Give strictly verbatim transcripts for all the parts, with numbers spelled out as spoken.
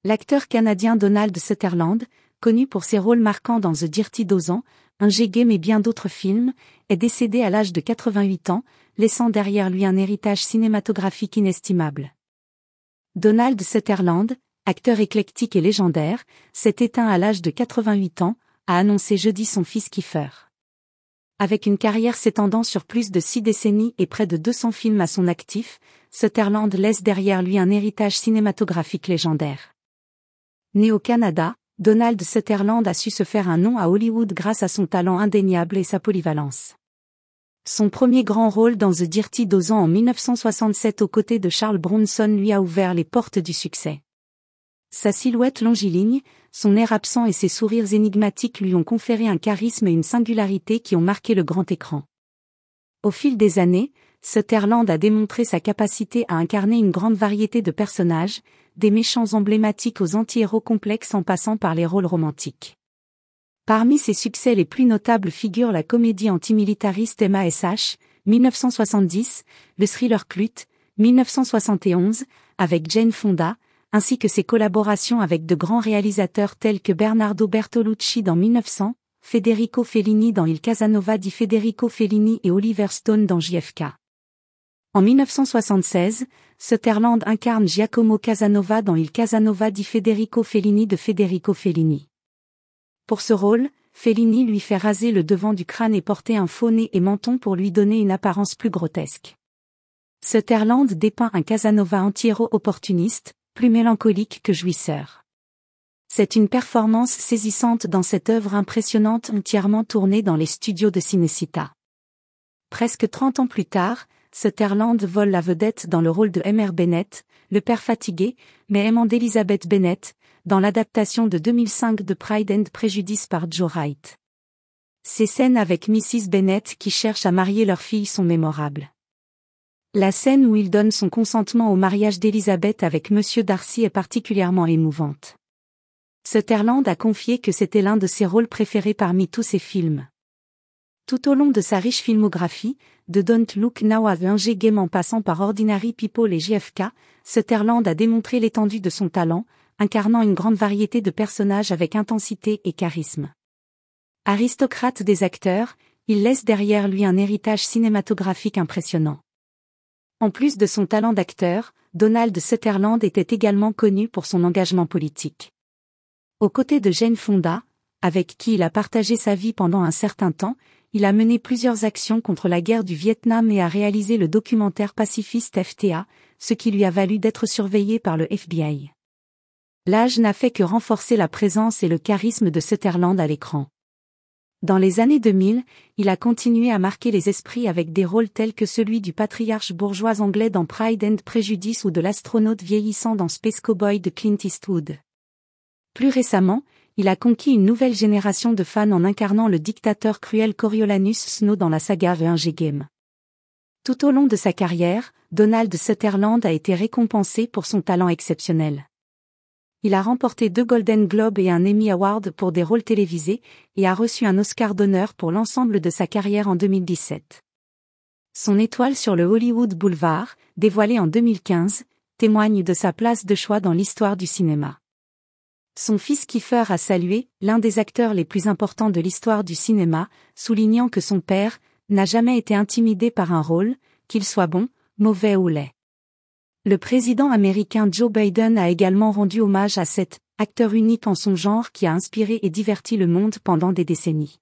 L'acteur canadien Donald Sutherland, connu pour ses rôles marquants dans The Dirty Dozen, Hunger Games et bien d'autres films, est décédé à l'âge de quatre-vingt-huit ans, laissant derrière lui un héritage cinématographique inestimable. Donald Sutherland, acteur éclectique et légendaire, s'est éteint à l'âge de quatre-vingt-huit ans, a annoncé jeudi son fils Kiefer. Avec une carrière s'étendant sur plus de six décennies et près de deux cents films à son actif, Sutherland laisse derrière lui un héritage cinématographique légendaire. Né au Canada, Donald Sutherland a su se faire un nom à Hollywood grâce à son talent indéniable et sa polyvalence. Son premier grand rôle dans The Dirty Dozen en mille neuf cent soixante-sept aux côtés de Charles Bronson lui a ouvert les portes du succès. Sa silhouette longiligne, son air absent et ses sourires énigmatiques lui ont conféré un charisme et une singularité qui ont marqué le grand écran. Au fil des années, Sutherland a démontré sa capacité à incarner une grande variété de personnages, des méchants emblématiques aux anti-héros complexes en passant par les rôles romantiques. Parmi ses succès les plus notables figurent la comédie antimilitariste M A S H, mille neuf cent soixante-dix, le thriller Clute, mille neuf cent soixante et onze, avec Jane Fonda, ainsi que ses collaborations avec de grands réalisateurs tels que Bernardo Bertolucci dans mille neuf cents, Federico Fellini dans Il Casanova di Federico Fellini et Oliver Stone dans J F K. En mille neuf cent soixante-seize, Sutherland incarne Giacomo Casanova dans Il Casanova di Federico Fellini de Federico Fellini. Pour ce rôle, Fellini lui fait raser le devant du crâne et porter un faux nez et menton pour lui donner une apparence plus grotesque. Sutherland dépeint un Casanova anti-héros opportuniste, plus mélancolique que jouisseur. C'est une performance saisissante dans cette œuvre impressionnante entièrement tournée dans les studios de Cinecittà. Presque trente ans plus tard, Sutherland vole la vedette dans le rôle de M R Bennett, le père fatigué, mais aimant d'Elizabeth Bennet, dans l'adaptation de deux mille cinq de Pride and Prejudice par Joe Wright. Ces scènes avec Missus Bennet qui cherche à marier leur fille sont mémorables. La scène où il donne son consentement au mariage d'Elizabeth avec Monsieur Darcy est particulièrement émouvante. Sutherland a confié que c'était l'un de ses rôles préférés parmi tous ses films. Tout au long de sa riche filmographie, de Don't Look Now à Hunger Games en passant par Ordinary People et J F K, Sutherland a démontré l'étendue de son talent, incarnant une grande variété de personnages avec intensité et charisme. Aristocrate des acteurs, il laisse derrière lui un héritage cinématographique impressionnant. En plus de son talent d'acteur, Donald Sutherland était également connu pour son engagement politique. Aux côtés de Jane Fonda, avec qui il a partagé sa vie pendant un certain temps, il a mené plusieurs actions contre la guerre du Vietnam et a réalisé le documentaire pacifiste F T A, ce qui lui a valu d'être surveillé par le F B I. L'âge n'a fait que renforcer la présence et le charisme de Sutherland à l'écran. Dans les années deux mille, il a continué à marquer les esprits avec des rôles tels que celui du patriarche bourgeois anglais dans Pride and Prejudice ou de l'astronaute vieillissant dans Space Cowboy de Clint Eastwood. Plus récemment, il a conquis une nouvelle génération de fans en incarnant le dictateur cruel Coriolanus Snow dans la saga The Hunger Games. Tout au long de sa carrière, Donald Sutherland a été récompensé pour son talent exceptionnel. Il a remporté deux Golden Globes et un Emmy Award pour des rôles télévisés, et a reçu un Oscar d'honneur pour l'ensemble de sa carrière en deux mille dix-sept. Son étoile sur le Hollywood Boulevard, dévoilée en deux mille quinze, témoigne de sa place de choix dans l'histoire du cinéma. Son fils Kiefer a salué, l'un des acteurs les plus importants de l'histoire du cinéma, soulignant que son père n'a jamais été intimidé par un rôle, qu'il soit bon, mauvais ou laid. Le président américain Joe Biden a également rendu hommage à cet acteur unique en son genre qui a inspiré et diverti le monde pendant des décennies.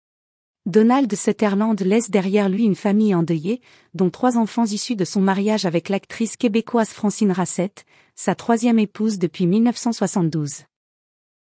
Donald Sutherland laisse derrière lui une famille endeuillée, dont trois enfants issus de son mariage avec l'actrice québécoise Francine Racette, sa troisième épouse depuis mille neuf cent soixante-douze.